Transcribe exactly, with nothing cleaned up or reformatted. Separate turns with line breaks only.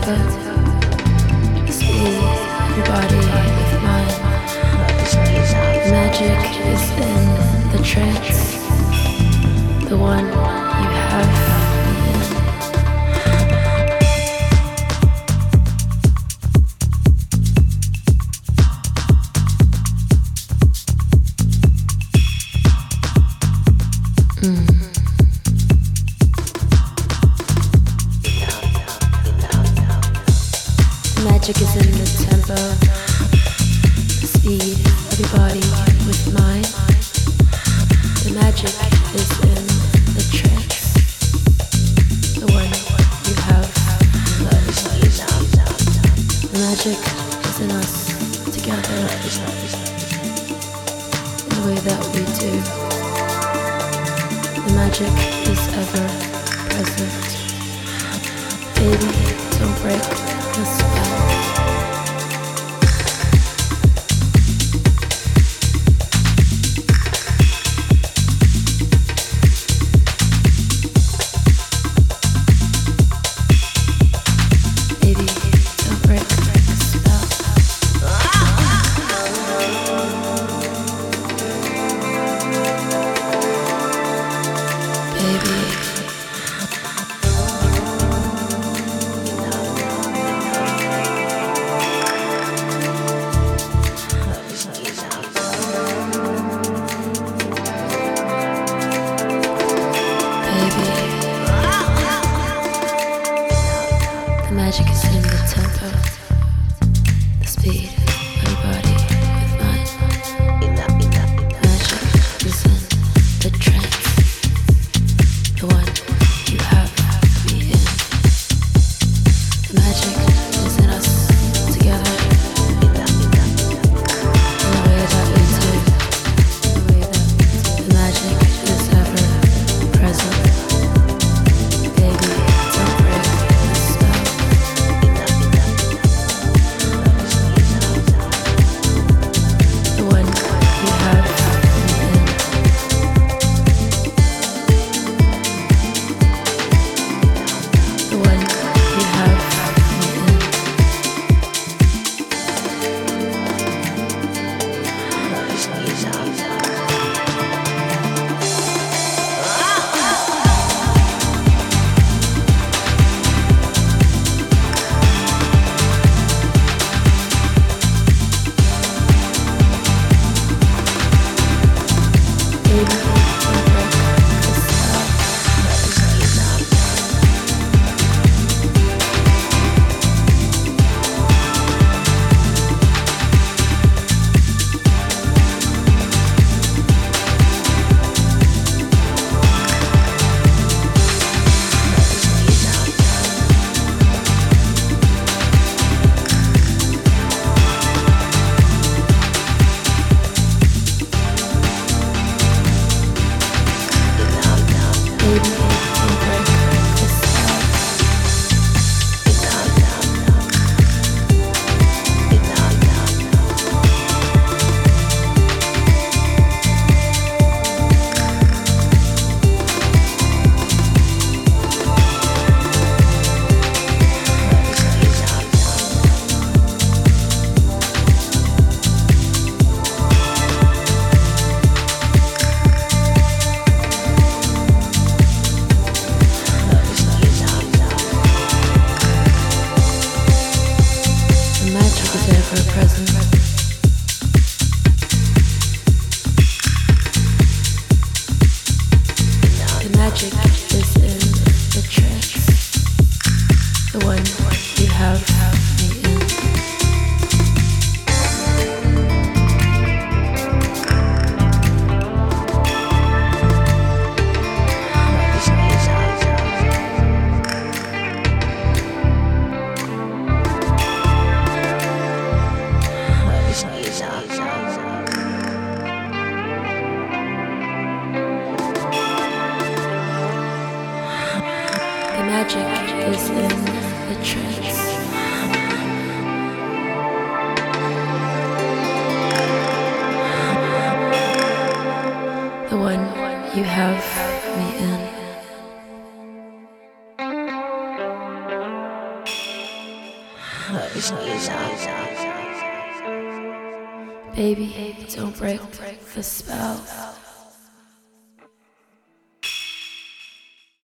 tempo, the speed, your body with mine. The magic is in the trance, the one you have me in. Magic is in the tempo, the speed of your body with mine. The magic is in the trance, the one you have. The magic is in us together, in the way that we do. The magic is ever present. Baby, don't break the spell. You have me in. Baby, don't break the spell.